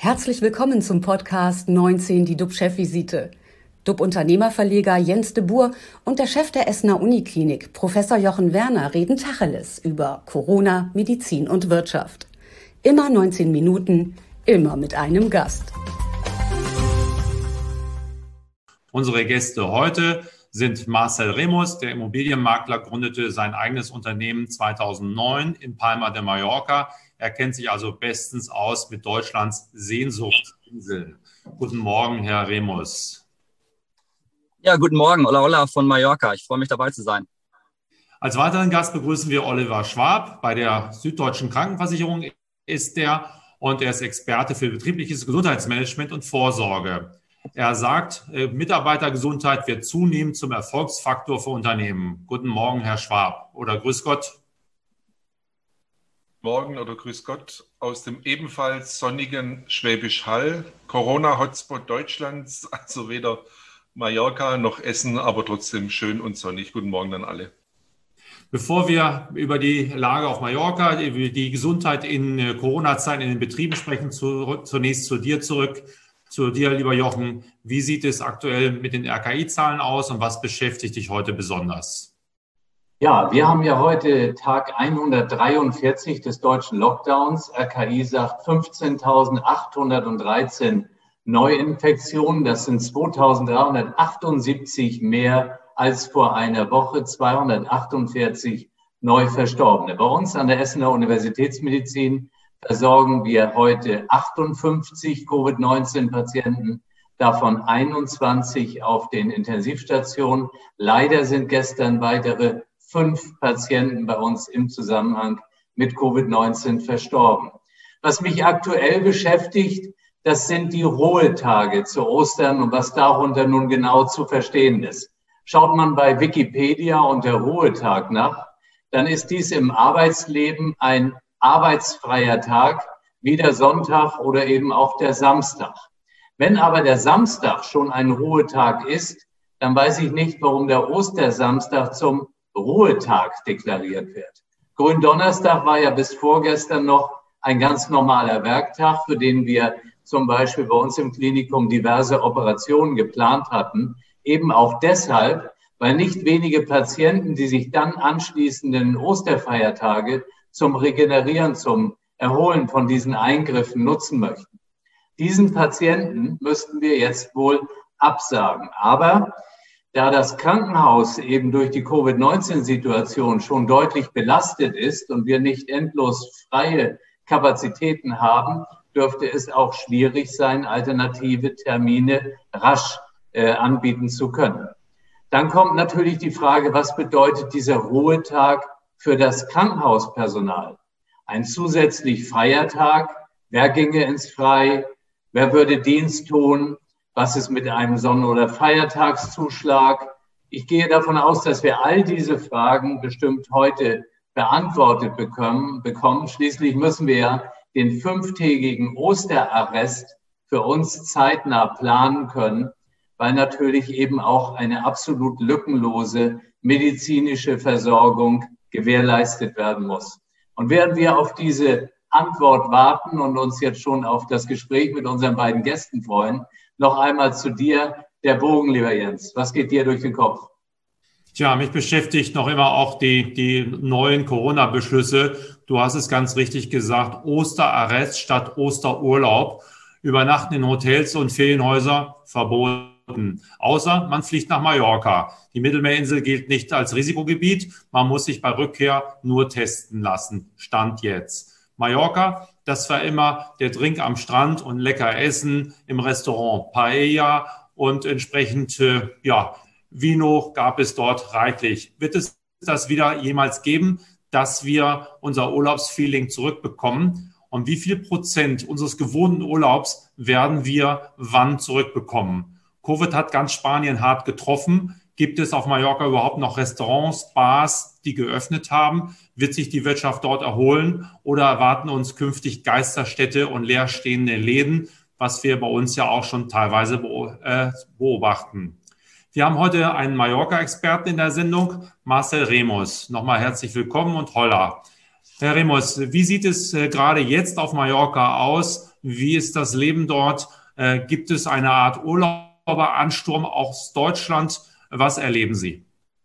Herzlich willkommen zum Podcast 19, die DUB-Chefvisite. DUB-Unternehmerverleger Jens de Boer und der Chef der Essener Uniklinik, Professor Jochen Werner, reden Tacheles über Corona, Medizin und Wirtschaft. Immer 19 Minuten, immer mit einem Gast. Unsere Gäste heute sind Marcel Remus, der Immobilienmakler, gründete sein eigenes Unternehmen 2009 in Palma de Mallorca. Er kennt sich also bestens aus mit Deutschlands Sehnsuchtsinseln. Guten Morgen, Herr Remus. Ja, guten Morgen, Ola von Mallorca. Ich freue mich, dabei zu sein. Als weiteren Gast begrüßen wir Oliver Schwab. Bei der Süddeutschen Krankenversicherung ist er und er ist Experte für betriebliches Gesundheitsmanagement und Vorsorge. Er sagt, Mitarbeitergesundheit wird zunehmend zum Erfolgsfaktor für Unternehmen. Guten Morgen, Herr Schwab, oder grüß Gott. Morgen oder grüß Gott aus dem ebenfalls sonnigen Schwäbisch Hall, Corona-Hotspot Deutschlands, also weder Mallorca noch Essen, aber trotzdem schön und sonnig. Guten Morgen an alle. Bevor wir über die Lage auf Mallorca, über die Gesundheit in Corona-Zeiten in den Betrieben sprechen, zunächst zu dir zurück. Zu dir, lieber Jochen, wie sieht es aktuell mit den RKI-Zahlen aus und was beschäftigt dich heute besonders? Ja, wir haben ja heute Tag 143 des deutschen Lockdowns. RKI sagt 15.813 Neuinfektionen. Das sind 2.378 mehr als vor einer Woche, 248 Neuverstorbene. Bei uns an der Essener Universitätsmedizin versorgen wir heute 58 Covid-19-Patienten, davon 21 auf den Intensivstationen. Leider sind gestern weitere 5 Patienten bei uns im Zusammenhang mit Covid-19 verstorben. Was mich aktuell beschäftigt, das sind die Ruhetage zu Ostern und was darunter nun genau zu verstehen ist. Schaut man bei Wikipedia unter Ruhetag nach, dann ist dies im Arbeitsleben ein arbeitsfreier Tag, wie der Sonntag oder eben auch der Samstag. Wenn aber der Samstag schon ein Ruhetag ist, dann weiß ich nicht, warum der Ostersamstag zum Ruhetag deklariert wird. Gründonnerstag war ja bis vorgestern noch ein ganz normaler Werktag, für den wir zum Beispiel bei uns im Klinikum diverse Operationen geplant hatten. Eben auch deshalb, weil nicht wenige Patienten, die sich dann anschließenden Osterfeiertage zum Regenerieren, zum Erholen von diesen Eingriffen nutzen möchten. Diesen Patienten müssten wir jetzt wohl absagen. Aber da das Krankenhaus eben durch die Covid-19-Situation schon deutlich belastet ist und wir nicht endlos freie Kapazitäten haben, dürfte es auch schwierig sein, alternative Termine rasch anbieten zu können. Dann kommt natürlich die Frage, was bedeutet dieser Ruhetag für das Krankenhauspersonal? Ein zusätzlich freier Tag, wer ginge ins Frei, wer würde Dienst tun, was ist mit einem Sonn- oder Feiertagszuschlag? Ich gehe davon aus, dass wir all diese Fragen bestimmt heute beantwortet bekommen. Schließlich müssen wir ja den 5-tägigen Osterarrest für uns zeitnah planen können, weil natürlich eben auch eine absolut lückenlose medizinische Versorgung gewährleistet werden muss. Und während wir auf diese Antwort warten und uns jetzt schon auf das Gespräch mit unseren beiden Gästen freuen, noch einmal zu dir, der Bogen, lieber Jens. Was geht dir durch den Kopf? Tja, mich beschäftigt noch immer auch die neuen Corona-Beschlüsse. Du hast es ganz richtig gesagt, Osterarrest statt Osterurlaub. Übernachten in Hotels und Ferienhäuser verboten. Außer man fliegt nach Mallorca. Die Mittelmeerinsel gilt nicht als Risikogebiet. Man muss sich bei Rückkehr nur testen lassen. Stand jetzt. Mallorca, das war immer der Drink am Strand und lecker Essen im Restaurant Paella und entsprechend, Vino gab es dort reichlich. Wird es das wieder jemals geben, dass wir unser Urlaubsfeeling zurückbekommen? Und wie viel Prozent unseres gewohnten Urlaubs werden wir wann zurückbekommen? Covid hat ganz Spanien hart getroffen. Gibt es auf Mallorca überhaupt noch Restaurants, Bars, die geöffnet haben? Wird sich die Wirtschaft dort erholen oder erwarten uns künftig Geisterstädte und leerstehende Läden, was wir bei uns ja auch schon teilweise beobachten? Wir haben heute einen Mallorca-Experten in der Sendung, Marcel Remus. Nochmal herzlich willkommen und holla. Herr Remus, wie sieht es gerade jetzt auf Mallorca aus? Wie ist das Leben dort? Gibt es eine Art Urlauberansturm aus Deutschland? Was erleben Sie?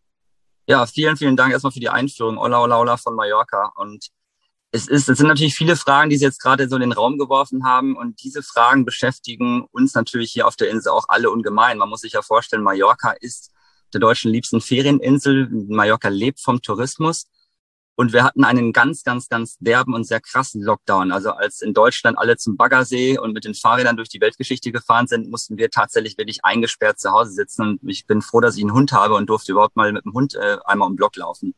Ja, vielen, vielen Dank erstmal für die Einführung. Hola, hola, hola von Mallorca. Und es sind natürlich viele Fragen, die Sie jetzt gerade so in den Raum geworfen haben. Und diese Fragen beschäftigen uns natürlich hier auf der Insel auch alle ungemein. Man muss sich ja vorstellen, Mallorca ist der deutschen liebsten Ferieninsel. Mallorca lebt vom Tourismus. Und wir hatten einen ganz, ganz, ganz derben und sehr krassen Lockdown. Also als in Deutschland alle zum Baggersee und mit den Fahrrädern durch die Weltgeschichte gefahren sind, mussten wir tatsächlich wirklich eingesperrt zu Hause sitzen. Und ich bin froh, dass ich einen Hund habe und durfte überhaupt mal mit dem Hund einmal um den Block laufen.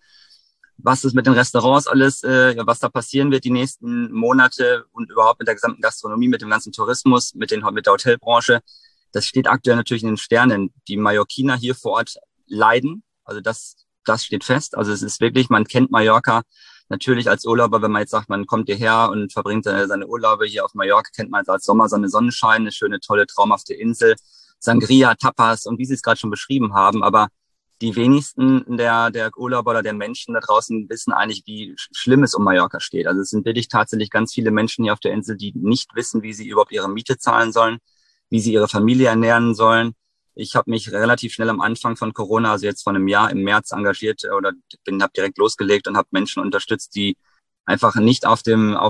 Was ist mit den Restaurants alles, was da passieren wird die nächsten Monate und überhaupt mit der gesamten Gastronomie, mit dem ganzen Tourismus, mit der Hotelbranche, das steht aktuell natürlich in den Sternen. Die Mallorquiner hier vor Ort leiden, also das steht fest. Also es ist wirklich, man kennt Mallorca natürlich als Urlauber, wenn man jetzt sagt, man kommt hierher und verbringt seine Urlaube hier auf Mallorca, kennt man es als Sommersonne, Sonnenschein, eine schöne, tolle, traumhafte Insel, Sangria, Tapas und wie Sie es gerade schon beschrieben haben, aber die wenigsten der Urlauber oder der Menschen da draußen wissen eigentlich, wie schlimm es um Mallorca steht. Also es sind wirklich tatsächlich ganz viele Menschen hier auf der Insel, die nicht wissen, wie sie überhaupt ihre Miete zahlen sollen, wie sie ihre Familie ernähren sollen. Ich habe mich relativ schnell am Anfang von Corona, also jetzt vor einem Jahr im März engagiert oder habe direkt losgelegt und habe Menschen unterstützt, die einfach nicht auf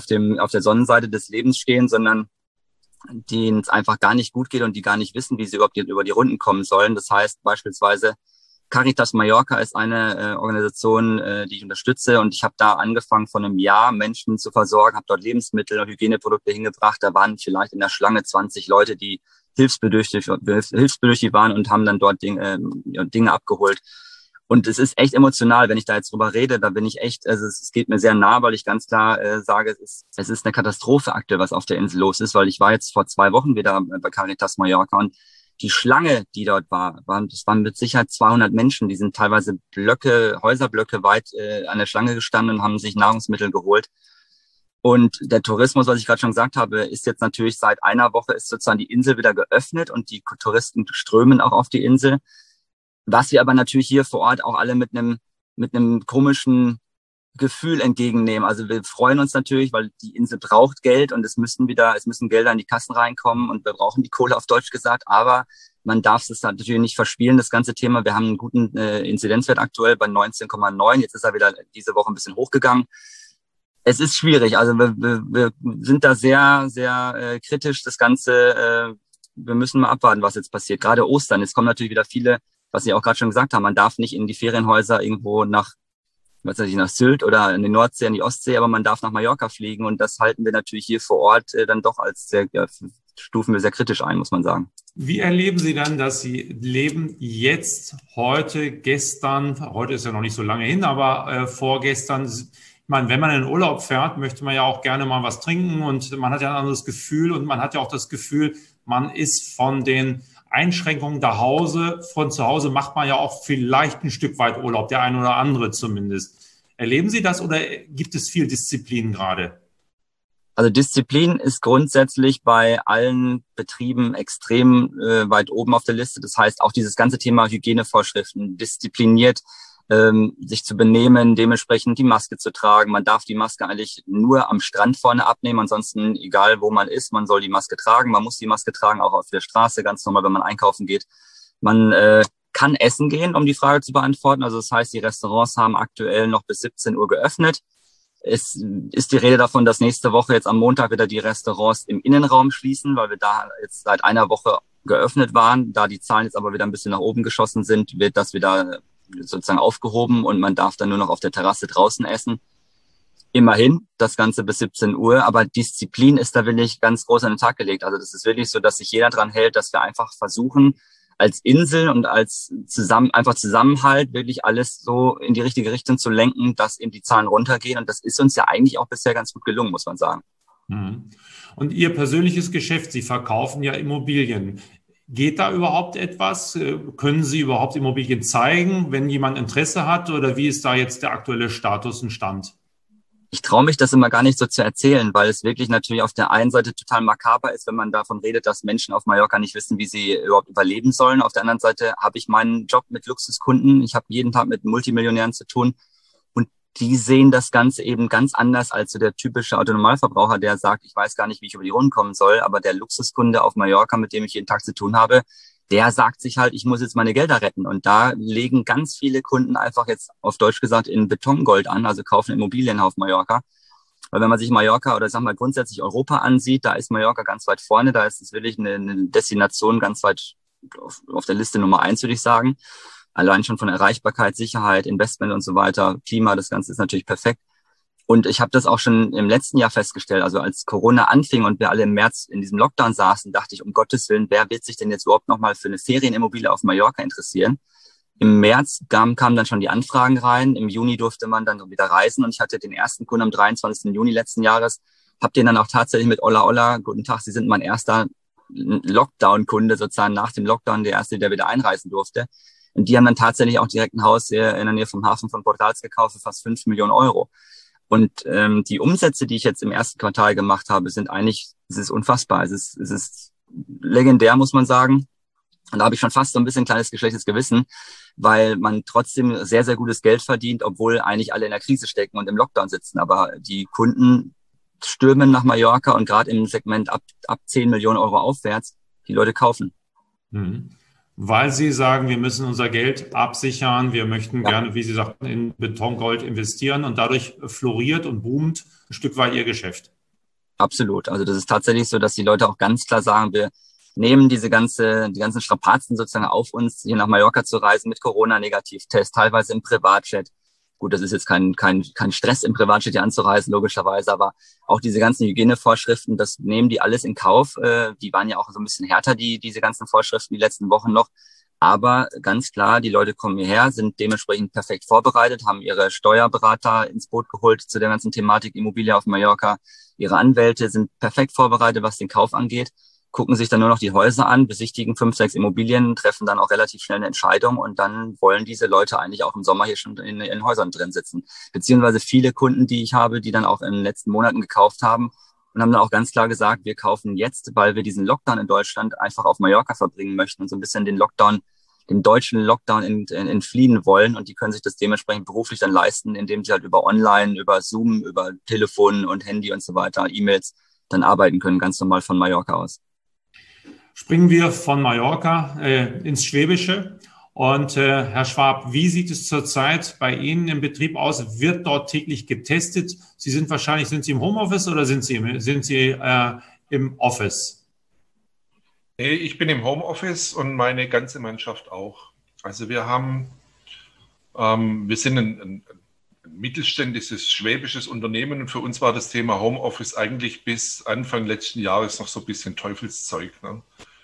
der Sonnenseite des Lebens stehen, sondern denen es einfach gar nicht gut geht und die gar nicht wissen, wie sie überhaupt über die Runden kommen sollen. Das heißt beispielsweise, Caritas Mallorca ist eine Organisation, die ich unterstütze und ich habe da angefangen vor einem Jahr Menschen zu versorgen, habe dort Lebensmittel und Hygieneprodukte hingebracht. Da waren vielleicht in der Schlange 20 Leute, die hilfsbedürftig waren und haben dann dort Dinge abgeholt. Und es ist echt emotional, wenn ich da jetzt drüber rede, da bin ich echt, also es geht mir sehr nah, weil ich ganz klar sage, es ist eine Katastrophe aktuell, was auf der Insel los ist, weil ich war jetzt vor 2 Wochen wieder bei Caritas Mallorca und die Schlange, die dort das waren mit Sicherheit 200 Menschen, die sind teilweise Häuserblöcke weit an der Schlange gestanden und haben sich Nahrungsmittel geholt. Und der Tourismus, was ich gerade schon gesagt habe, ist jetzt natürlich seit einer Woche ist sozusagen die Insel wieder geöffnet und die Touristen strömen auch auf die Insel. Was wir aber natürlich hier vor Ort auch alle mit einem komischen Gefühl entgegennehmen. Also wir freuen uns natürlich, weil die Insel braucht Geld und es müssen Gelder in die Kassen reinkommen und wir brauchen die Kohle auf Deutsch gesagt, aber man darf es natürlich nicht verspielen, das ganze Thema. Wir haben einen guten Inzidenzwert aktuell bei 19,9. Jetzt ist er wieder diese Woche ein bisschen hochgegangen. Es ist schwierig. Also wir sind da sehr, sehr kritisch. Das Ganze, wir müssen mal abwarten, was jetzt passiert. Gerade Ostern. Es kommen natürlich wieder viele, was Sie auch gerade schon gesagt haben. Man darf nicht in die Ferienhäuser irgendwo nach Sylt oder in die Nordsee, in die Ostsee, aber man darf nach Mallorca fliegen. Und das halten wir natürlich hier vor Ort dann doch als stufen wir sehr kritisch ein, muss man sagen. Wie erleben Sie dann, dass Sie leben jetzt, heute, gestern, heute ist ja noch nicht so lange hin, aber vorgestern, ich meine, wenn man in den Urlaub fährt, möchte man ja auch gerne mal was trinken und man hat ja ein anderes Gefühl und man hat ja auch das Gefühl, man ist von den Einschränkungen von zu Hause macht man ja auch vielleicht ein Stück weit Urlaub, der eine oder andere zumindest. Erleben Sie das oder gibt es viel Disziplin gerade? Also Disziplin ist grundsätzlich bei allen Betrieben extrem weit oben auf der Liste. Das heißt, auch dieses ganze Thema Hygienevorschriften, diszipliniert sich zu benehmen, dementsprechend die Maske zu tragen. Man darf die Maske eigentlich nur am Strand vorne abnehmen, ansonsten egal wo man ist, man soll die Maske tragen. Man muss die Maske tragen, auch auf der Straße, ganz normal, wenn man einkaufen geht. Man kann essen gehen, um die Frage zu beantworten. Also das heißt, die Restaurants haben aktuell noch bis 17 Uhr geöffnet. Es ist die Rede davon, dass nächste Woche jetzt am Montag wieder die Restaurants im Innenraum schließen, weil wir da jetzt seit einer Woche geöffnet waren. Da die Zahlen jetzt aber wieder ein bisschen nach oben geschossen sind, wird das wieder sozusagen aufgehoben und man darf dann nur noch auf der Terrasse draußen essen. Immerhin, das Ganze bis 17 Uhr, aber Disziplin ist da wirklich ganz groß an den Tag gelegt. Also das ist wirklich so, dass sich jeder dran hält, dass wir einfach versuchen, als Insel und als Zusammenhalt wirklich alles so in die richtige Richtung zu lenken, dass eben die Zahlen runtergehen. Und das ist uns ja eigentlich auch bisher ganz gut gelungen, muss man sagen. Und Ihr persönliches Geschäft, Sie verkaufen ja Immobilien. Geht da überhaupt etwas? Können Sie überhaupt Immobilien zeigen, wenn jemand Interesse hat? Oder wie ist da jetzt der aktuelle Status und Stand? Ich traue mich das immer gar nicht so zu erzählen, weil es wirklich natürlich auf der einen Seite total makaber ist, wenn man davon redet, dass Menschen auf Mallorca nicht wissen, wie sie überhaupt überleben sollen. Auf der anderen Seite habe ich meinen Job mit Luxuskunden. Ich habe jeden Tag mit Multimillionären zu tun. Und die sehen das Ganze eben ganz anders als so der typische Autonormalverbraucher, der sagt, ich weiß gar nicht, wie ich über die Runden kommen soll, aber der Luxuskunde auf Mallorca, mit dem ich jeden Tag zu tun habe, der sagt sich halt, ich muss jetzt meine Gelder retten. Und da legen ganz viele Kunden einfach jetzt auf Deutsch gesagt in Betongold an, also kaufen Immobilien auf Mallorca. Weil wenn man sich Mallorca oder sagen wir grundsätzlich Europa ansieht, da ist Mallorca ganz weit vorne, da ist es wirklich eine Destination ganz weit auf der Liste Nummer 1, würde ich sagen. Allein schon von Erreichbarkeit, Sicherheit, Investment und so weiter, Klima, das Ganze ist natürlich perfekt. Und ich habe das auch schon im letzten Jahr festgestellt. Also als Corona anfing und wir alle im März in diesem Lockdown saßen, dachte ich, um Gottes Willen, wer wird sich denn jetzt überhaupt nochmal für eine Ferienimmobilie auf Mallorca interessieren? Im März kamen dann schon die Anfragen rein. Im Juni durfte man dann wieder reisen. Und ich hatte den ersten Kunden am 23. Juni letzten Jahres. Habe den dann auch tatsächlich mit Olla, guten Tag, Sie sind mein erster Lockdown-Kunde, sozusagen nach dem Lockdown, der erste, der wieder einreisen durfte. Und die haben dann tatsächlich auch direkt ein Haus in der Nähe vom Hafen von Portals gekauft für fast 5 Millionen Euro. Und die Umsätze, die ich jetzt im ersten Quartal gemacht habe, sind eigentlich, es ist unfassbar. Es ist legendär, muss man sagen. Und da habe ich schon fast so ein bisschen kleines geschlechtes Gewissen, weil man trotzdem sehr, sehr gutes Geld verdient, obwohl eigentlich alle in der Krise stecken und im Lockdown sitzen. Aber die Kunden stürmen nach Mallorca und gerade im Segment ab 10 Millionen Euro aufwärts, die Leute kaufen. Mhm. Weil Sie sagen, wir müssen unser Geld absichern, wir möchten gerne, wie Sie sagten, in Betongold investieren und dadurch floriert und boomt ein Stück weit Ihr Geschäft. Absolut. Also das ist tatsächlich so, dass die Leute auch ganz klar sagen, wir nehmen die ganzen Strapazen sozusagen auf uns, hier nach Mallorca zu reisen mit Corona-Negativ-Test, teilweise im Privatjet. Gut, das ist jetzt kein Stress im Privatjet hier anzureisen, logischerweise, aber auch diese ganzen Hygienevorschriften, das nehmen die alles in Kauf. Die waren ja auch so ein bisschen härter, diese ganzen Vorschriften die letzten Wochen noch. Aber ganz klar, die Leute kommen hierher, sind dementsprechend perfekt vorbereitet, haben ihre Steuerberater ins Boot geholt zu der ganzen Thematik Immobilie auf Mallorca. Ihre Anwälte sind perfekt vorbereitet, was den Kauf angeht. Gucken sich dann nur noch die Häuser an, besichtigen 5, 6 Immobilien, treffen dann auch relativ schnell eine Entscheidung und dann wollen diese Leute eigentlich auch im Sommer hier schon in Häusern drin sitzen. Beziehungsweise viele Kunden, die ich habe, die dann auch in den letzten Monaten gekauft haben und haben dann auch ganz klar gesagt, wir kaufen jetzt, weil wir diesen Lockdown in Deutschland einfach auf Mallorca verbringen möchten und so ein bisschen den deutschen Lockdown entfliehen wollen und die können sich das dementsprechend beruflich dann leisten, indem sie halt über Online, über Zoom, über Telefon und Handy und so weiter, E-Mails dann arbeiten können, ganz normal von Mallorca aus. Springen wir von Mallorca ins Schwäbische. Und Herr Schwab, wie sieht es zurzeit bei Ihnen im Betrieb aus? Wird dort täglich getestet? Sind Sie im Homeoffice oder sind Sie im Office? Nee, ich bin im Homeoffice und meine ganze Mannschaft auch. Also wir sind ein mittelständisches schwäbisches Unternehmen und für uns war das Thema Homeoffice eigentlich bis Anfang letzten Jahres noch so ein bisschen Teufelszeug. Ne?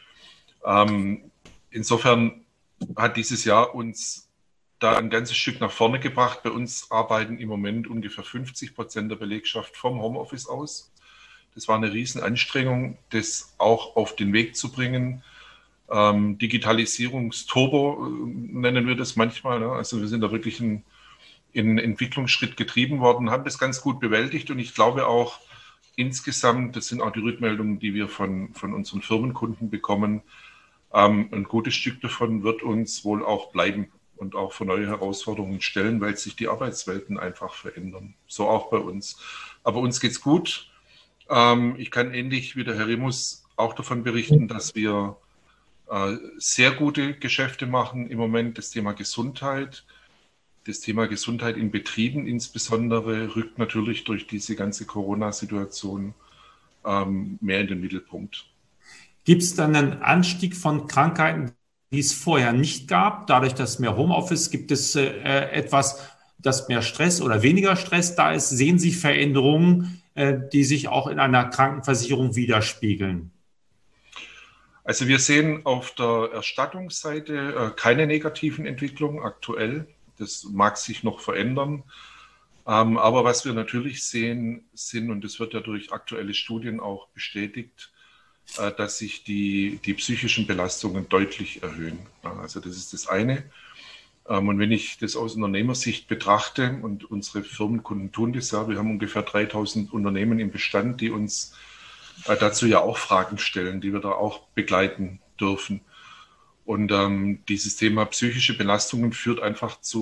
Insofern hat dieses Jahr uns da ein ganzes Stück nach vorne gebracht. Bei uns arbeiten im Moment ungefähr 50% der Belegschaft vom Homeoffice aus. Das war eine Riesenanstrengung, das auch auf den Weg zu bringen. Digitalisierungsturbo nennen wir das manchmal. Ne? Also wir sind da wirklich in Entwicklungsschritt getrieben worden, haben das ganz gut bewältigt und ich glaube auch insgesamt, das sind auch die Rückmeldungen, die wir von unseren Firmenkunden bekommen, ein gutes Stück davon wird uns wohl auch bleiben und auch vor neue Herausforderungen stellen, weil sich die Arbeitswelten einfach verändern. So auch bei uns. Aber uns geht's gut. Ich kann ähnlich wie der Herr Remus auch davon berichten, dass wir sehr gute Geschäfte machen im Moment. Das Thema Gesundheit in Betrieben insbesondere rückt natürlich durch diese ganze Corona-Situation mehr in den Mittelpunkt. Gibt es dann einen Anstieg von Krankheiten, die es vorher nicht gab? Dadurch, dass mehr Homeoffice, gibt es etwas, dass mehr Stress oder weniger Stress da ist? Sehen Sie Veränderungen, die sich auch in einer Krankenversicherung widerspiegeln? Also wir sehen auf der Erstattungsseite keine negativen Entwicklungen aktuell. Das mag sich noch verändern. Aber was wir natürlich sehen, und das wird ja durch aktuelle Studien auch bestätigt, dass sich die psychischen Belastungen deutlich erhöhen. Also das ist das eine. Und wenn ich das aus Unternehmersicht betrachte, und unsere Firmenkunden tun das ja, wir haben ungefähr 3000 Unternehmen im Bestand, die uns dazu ja auch Fragen stellen, die wir da auch begleiten dürfen. Und dieses Thema psychische Belastungen führt einfach zu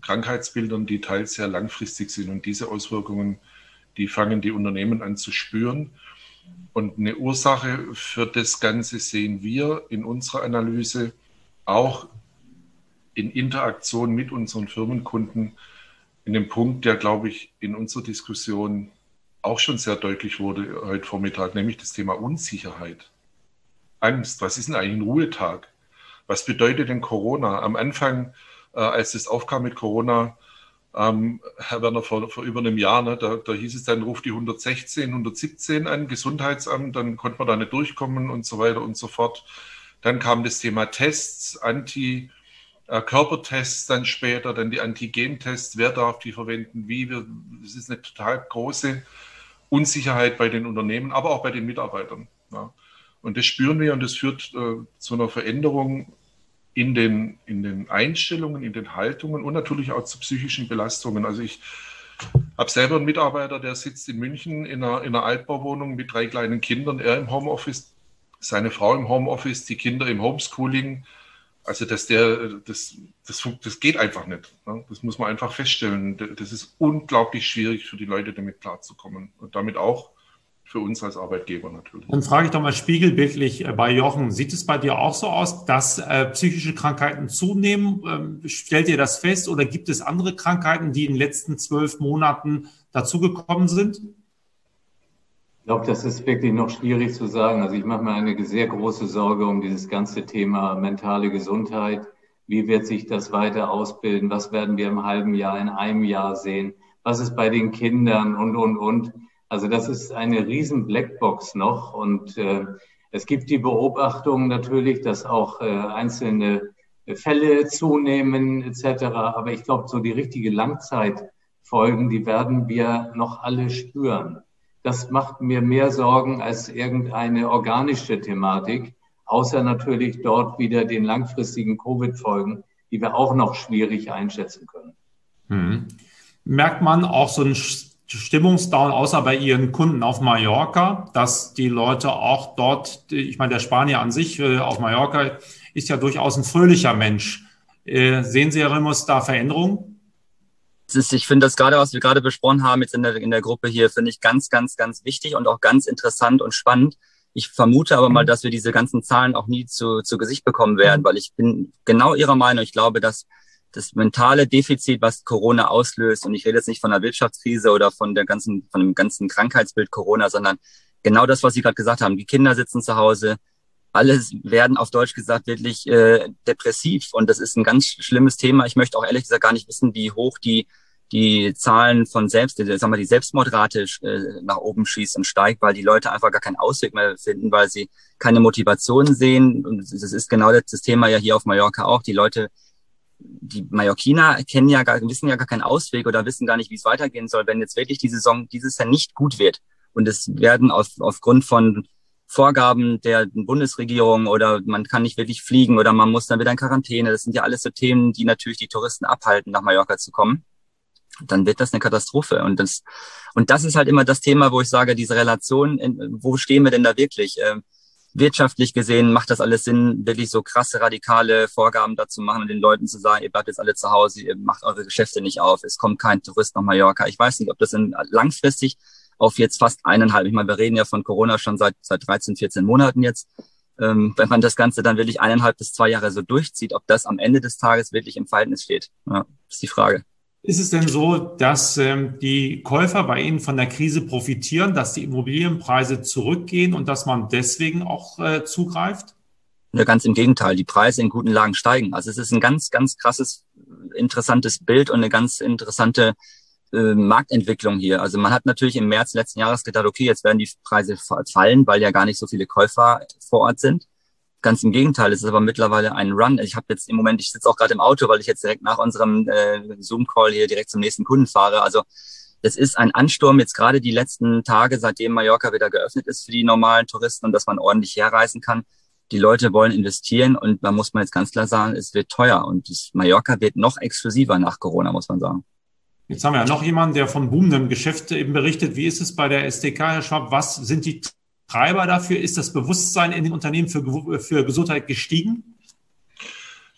Krankheitsbildern, die teils sehr langfristig sind. Und diese Auswirkungen, die fangen die Unternehmen an zu spüren. Und eine Ursache für das Ganze sehen wir in unserer Analyse auch in Interaktion mit unseren Firmenkunden in dem Punkt, der, glaube ich, in unserer Diskussion auch schon sehr deutlich wurde heute Vormittag, nämlich das Thema Unsicherheit. Angst, was ist denn eigentlich ein Ruhetag? Was bedeutet denn Corona? Am Anfang, als es aufkam mit Corona, Herr Werner, vor über einem Jahr, ne, da hieß es dann, ruft die 116, 117 an, Gesundheitsamt, dann konnte man da nicht durchkommen und so weiter und so fort. Dann kam das Thema Tests, Körpertests dann später, dann die Antigentests, wer darf die verwenden, es ist eine total große Unsicherheit bei den Unternehmen, aber auch bei den Mitarbeitern. Ja. Und das spüren wir und das führt zu einer Veränderung in den Einstellungen, in den Haltungen und natürlich auch zu psychischen Belastungen. Also ich habe selber einen Mitarbeiter, der sitzt in München in einer Altbauwohnung mit 3 kleinen Kindern, er im Homeoffice, seine Frau im Homeoffice, die Kinder im Homeschooling. Also das geht einfach nicht. Ne? Das muss man einfach feststellen. Das ist unglaublich schwierig für die Leute, damit klarzukommen. Und damit auch für uns als Arbeitgeber natürlich. Dann frage ich doch mal spiegelbildlich bei Jochen. Sieht es bei dir auch so aus, dass psychische Krankheiten zunehmen? Stellt ihr das fest oder gibt es andere Krankheiten, die in den letzten 12 Monaten dazugekommen sind? Ich glaube, das ist wirklich noch schwierig zu sagen. Also ich mache mir eine sehr große Sorge um dieses ganze Thema mentale Gesundheit. Wie wird sich das weiter ausbilden? Was werden wir im halben Jahr, in einem Jahr sehen? Was ist bei den Kindern und? Also das ist eine riesen Blackbox noch. Und es gibt die Beobachtung natürlich, dass auch einzelne Fälle zunehmen etc. Aber ich glaube, so die richtige Langzeitfolgen, die werden wir noch alle spüren. Das macht mir mehr Sorgen als irgendeine organische Thematik, außer natürlich dort wieder den langfristigen Covid-Folgen, die wir auch noch schwierig einschätzen können. Merkt man auch so einen Stimmungsdown, außer bei Ihren Kunden auf Mallorca, dass die Leute auch dort, ich meine, der Spanier an sich auf Mallorca ist ja durchaus ein fröhlicher Mensch. Sehen Sie, Herr Remus, da Veränderungen? Ich finde das gerade, was wir gerade besprochen haben jetzt in der Gruppe hier, finde ich ganz, ganz, ganz wichtig und auch ganz interessant und spannend. Ich vermute aber mal, dass wir diese ganzen Zahlen auch nie zu Gesicht bekommen werden, weil ich bin genau Ihrer Meinung. Ich glaube, dass das mentale Defizit, was Corona auslöst, und ich rede jetzt nicht von der Wirtschaftskrise oder von dem ganzen Krankheitsbild Corona, sondern genau das, was Sie gerade gesagt haben. Die Kinder sitzen zu Hause, alle werden auf Deutsch gesagt wirklich depressiv und das ist ein ganz schlimmes Thema. Ich möchte auch ehrlich gesagt gar nicht wissen, wie hoch die Zahlen von die Selbstmordrate nach oben schießt und steigt, weil die Leute einfach gar keinen Ausweg mehr finden, weil sie keine Motivation sehen. Und das ist genau das Thema ja hier auf Mallorca auch. Die Leute, die Mallorquiner wissen ja gar keinen Ausweg oder wissen gar nicht, wie es weitergehen soll, wenn jetzt wirklich die Saison dieses Jahr nicht gut wird. Und es werden aufgrund von Vorgaben der Bundesregierung oder man kann nicht wirklich fliegen oder man muss dann wieder in Quarantäne. Das sind ja alles so Themen, die natürlich die Touristen abhalten, nach Mallorca zu kommen. Dann wird das eine Katastrophe. Und das ist halt immer das Thema, wo ich sage, diese Relation, wo stehen wir denn da wirklich? Wirtschaftlich gesehen macht das alles Sinn, wirklich so krasse, radikale Vorgaben dazu machen und den Leuten zu sagen, ihr bleibt jetzt alle zu Hause, ihr macht eure Geschäfte nicht auf, es kommt kein Tourist nach Mallorca. Ich weiß nicht, ob das langfristig auf jetzt fast 1,5, ich meine, wir reden ja von Corona schon seit 13, 14 Monaten jetzt, wenn man das Ganze dann wirklich 1,5 bis 2 Jahre so durchzieht, ob das am Ende des Tages wirklich im Verhältnis steht, ja, ist die Frage. Ist es denn so, dass die Käufer bei Ihnen von der Krise profitieren, dass die Immobilienpreise zurückgehen und dass man deswegen auch zugreift? Ja, ganz im Gegenteil. Die Preise in guten Lagen steigen. Also es ist ein ganz, ganz krasses, interessantes Bild und eine ganz interessante Marktentwicklung hier. Also man hat natürlich im März letzten Jahres gedacht, okay, jetzt werden die Preise fallen, weil ja gar nicht so viele Käufer vor Ort sind. Ganz im Gegenteil, es ist aber mittlerweile ein Run. Ich sitze auch gerade im Auto, weil ich jetzt direkt nach unserem Zoom-Call hier direkt zum nächsten Kunden fahre. Also es ist ein Ansturm jetzt gerade die letzten Tage, seitdem Mallorca wieder geöffnet ist für die normalen Touristen und dass man ordentlich herreisen kann. Die Leute wollen investieren und da muss man jetzt ganz klar sagen, es wird teuer und Mallorca wird noch exklusiver nach Corona, muss man sagen. Jetzt haben wir ja noch jemanden, der von boomenden Geschäft eben berichtet. Wie ist es bei der SDK, Herr Schwab? Was sind die Treiber dafür? Ist das Bewusstsein in den Unternehmen für Gesundheit gestiegen?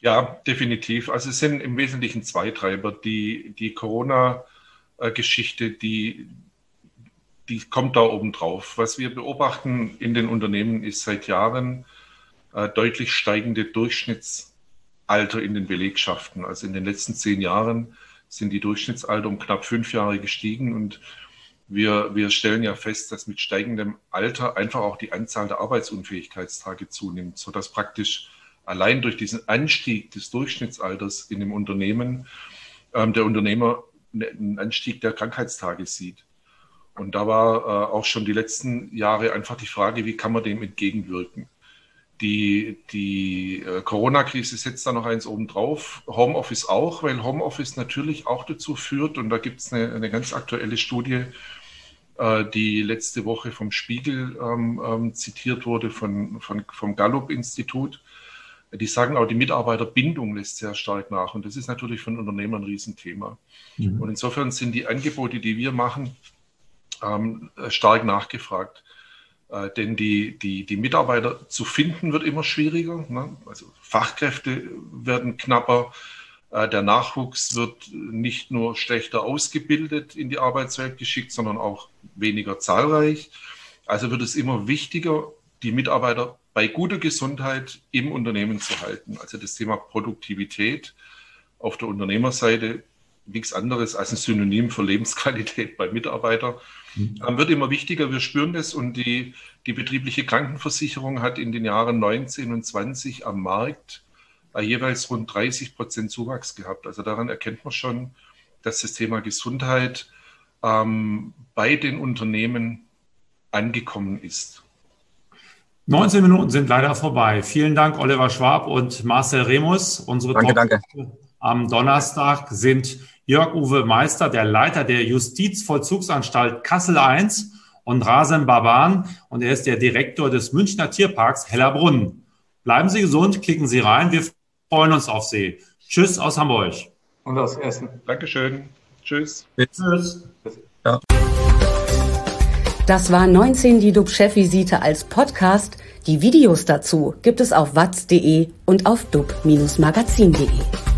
Ja, definitiv. Also es sind im Wesentlichen zwei Treiber. Die Corona-Geschichte, die kommt da oben drauf. Was wir beobachten in den Unternehmen ist seit Jahren deutlich steigende Durchschnittsalter in den Belegschaften. Also in den letzten 10 Jahren sind die Durchschnittsalter um knapp 5 Jahre gestiegen und wir stellen ja fest, dass mit steigendem Alter einfach auch die Anzahl der Arbeitsunfähigkeitstage zunimmt, sodass praktisch allein durch diesen Anstieg des Durchschnittsalters in dem Unternehmen der Unternehmer einen Anstieg der Krankheitstage sieht. Und da war auch schon die letzten Jahre einfach die Frage, wie kann man dem entgegenwirken? Die Corona-Krise setzt da noch eins obendrauf, Homeoffice auch, weil Homeoffice natürlich auch dazu führt, und da gibt es eine ganz aktuelle Studie, die letzte Woche vom Spiegel zitiert wurde, vom Gallup-Institut. Die sagen auch, die Mitarbeiterbindung lässt sehr stark nach. Und das ist natürlich für einen Unternehmer ein Riesenthema. Mhm. Und insofern sind die Angebote, die wir machen, stark nachgefragt. Denn die Mitarbeiter zu finden wird immer schwieriger. Ne? Also Fachkräfte werden knapper. Der Nachwuchs wird nicht nur schlechter ausgebildet in die Arbeitswelt geschickt, sondern auch weniger zahlreich. Also wird es immer wichtiger, die Mitarbeiter bei guter Gesundheit im Unternehmen zu halten. Also das Thema Produktivität auf der Unternehmerseite, nichts anderes als ein Synonym für Lebensqualität bei Mitarbeitern, wird immer wichtiger. Wir spüren das, und die betriebliche Krankenversicherung hat in den Jahren 19 und 20 am Markt jeweils rund 30% Zuwachs gehabt. Also daran erkennt man schon, dass das Thema Gesundheit bei den Unternehmen angekommen ist. 19 Minuten sind leider vorbei. Vielen Dank, Oliver Schwab und Marcel Remus. Unsere Danke. Am Donnerstag sind Jörg-Uwe Meister, der Leiter der Justizvollzugsanstalt Kassel I, und Rasen Baban, und er ist der Direktor des Münchner Tierparks Hellerbrunn. Bleiben Sie gesund, klicken Sie rein. Wir freuen uns auf Sie. Tschüss aus Hamburg. Und aus Essen. Dankeschön. Tschüss. Tschüss. Ja. Das war 19 die DUB-Chefvisite als Podcast. Die Videos dazu gibt es auf watz.de und auf dub-magazin.de.